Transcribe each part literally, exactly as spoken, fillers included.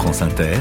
France Inter,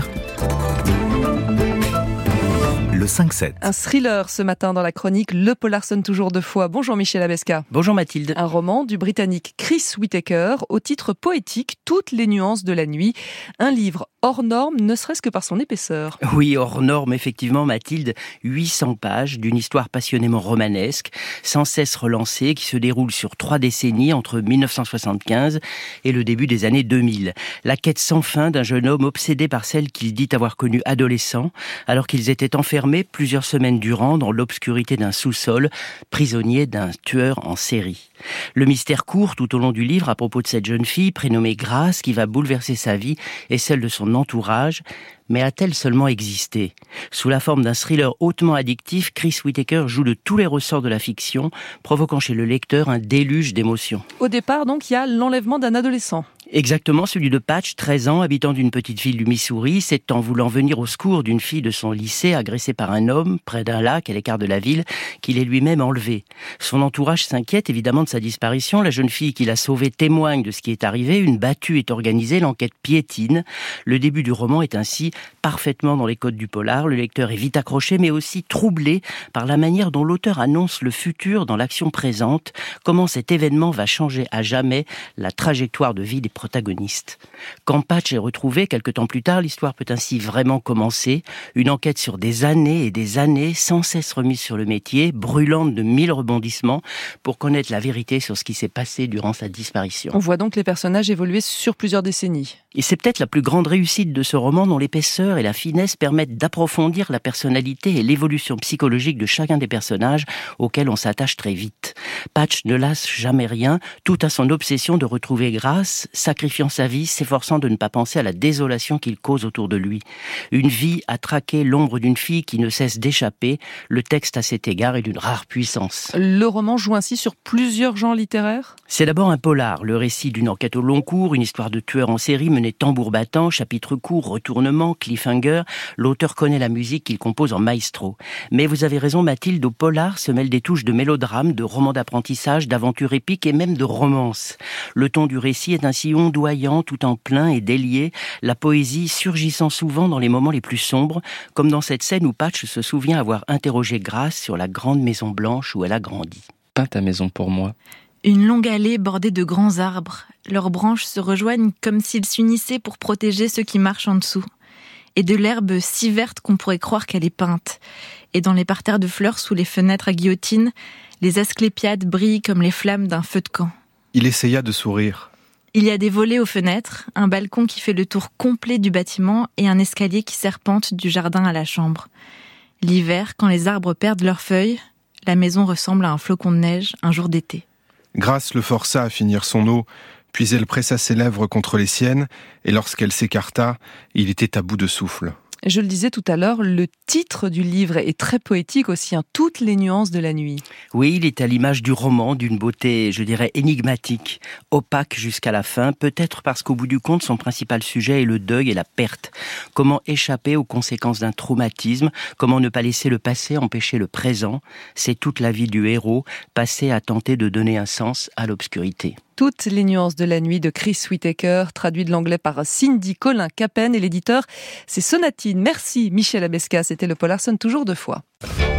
le cinq sept. Un thriller ce matin dans la chronique Le Polarson toujours deux fois. Bonjour Michel Abesca. Bonjour Mathilde. Un roman du Britannique Chris Whittaker au titre poétique Toutes les nuances de la nuit. Un livre hors norme, ne serait-ce que par son épaisseur. Oui, hors norme, effectivement, Mathilde. huit cents pages d'une histoire passionnément romanesque, sans cesse relancée, qui se déroule sur trois décennies, entre mille neuf cent soixante-quinze et le début des années deux mille. La quête sans fin d'un jeune homme obsédé par celle qu'il dit avoir connue adolescent, alors qu'ils étaient enfermés plusieurs semaines durant dans l'obscurité d'un sous-sol, prisonniers d'un tueur en série. Le mystère court tout au long du livre à propos de cette jeune fille prénommée Grace qui va bouleverser sa vie et celle de son entourage. Mais a-t-elle seulement existé ? Sous la forme d'un thriller hautement addictif, Chris Whittaker joue de tous les ressorts de la fiction, provoquant chez le lecteur un déluge d'émotions. Au départ, donc, il y a l'enlèvement d'un adolescent. Exactement, celui de Patch, treize ans, habitant d'une petite ville du Missouri, c'est en voulant venir au secours d'une fille de son lycée agressée par un homme près d'un lac à l'écart de la ville qu'il est lui-même enlevé. Son entourage s'inquiète évidemment de sa disparition. La jeune fille qui l'a sauvée témoigne de ce qui est arrivé. Une battue est organisée, l'enquête piétine. Le début du roman est ainsi parfaitement dans les codes du polar. Le lecteur est vite accroché, mais aussi troublé par la manière dont l'auteur annonce le futur dans l'action présente. Comment cet événement va changer à jamais la trajectoire de vie des protagonistes. Quand Patch est retrouvé quelque temps plus tard, l'histoire peut ainsi vraiment commencer. Une enquête sur des années et des années, sans cesse remise sur le métier, brûlante de mille rebondissements, pour connaître la vérité sur ce qui s'est passé durant sa disparition. On voit donc les personnages évoluer sur plusieurs décennies. Et c'est peut-être la plus grande réussite de ce roman, dont l'épaisseur et la finesse permettent d'approfondir la personnalité et l'évolution psychologique de chacun des personnages auxquels on s'attache très vite. Patch ne lâche jamais rien, tout à son obsession de retrouver Grace, sacrifiant sa vie, s'efforçant de ne pas penser à la désolation qu'il cause autour de lui. Une vie à traquer l'ombre d'une fille qui ne cesse d'échapper. Le texte à cet égard est d'une rare puissance. Le roman joue ainsi sur plusieurs genres littéraires ? C'est d'abord un polar, le récit d'une enquête au long cours, une histoire de tueur en série menée tambour battant, chapitre court, retournement, cliffhanger. L'auteur connaît la musique qu'il compose en maestro. Mais vous avez raison Mathilde, au polar se mêlent des touches de mélodrame, de romans d'apprentissage, d'aventures épiques et même de romance. Le ton du récit est ainsi ondoyant, tout en plein et délié, la poésie surgissant souvent dans les moments les plus sombres, comme dans cette scène où Patch se souvient avoir interrogé Grace sur la grande maison blanche où elle a grandi. Peins ta maison pour moi. Une longue allée bordée de grands arbres. Leurs branches se rejoignent comme s'ils s'unissaient pour protéger ceux qui marchent en dessous. Et de l'herbe si verte qu'on pourrait croire qu'elle est peinte. Et dans les parterres de fleurs sous les fenêtres à guillotine, les asclépiades brillent comme les flammes d'un feu de camp. Il essaya de sourire. Il y a des volets aux fenêtres, un balcon qui fait le tour complet du bâtiment et un escalier qui serpente du jardin à la chambre. L'hiver, quand les arbres perdent leurs feuilles, la maison ressemble à un flocon de neige un jour d'été. Grace le força à finir son eau, puis elle pressa ses lèvres contre les siennes, et lorsqu'elle s'écarta, il était à bout de souffle. Je le disais tout à l'heure, le titre du livre est très poétique aussi, hein, Toutes les nuances de la nuit. Oui, il est à l'image du roman, d'une beauté, je dirais, énigmatique, opaque jusqu'à la fin, peut-être parce qu'au bout du compte, son principal sujet est le deuil et la perte. Comment échapper aux conséquences d'un traumatisme, comment ne pas laisser le passé empêcher le présent, c'est toute la vie du héros, passé à tenter de donner un sens à l'obscurité. Toutes les nuances de la nuit de Chris Whittaker, traduit de l'anglais par Cindy Colin Capen, et l'éditeur, c'est Sonatine. Merci Michel Abesca, c'était le Polarson toujours deux fois.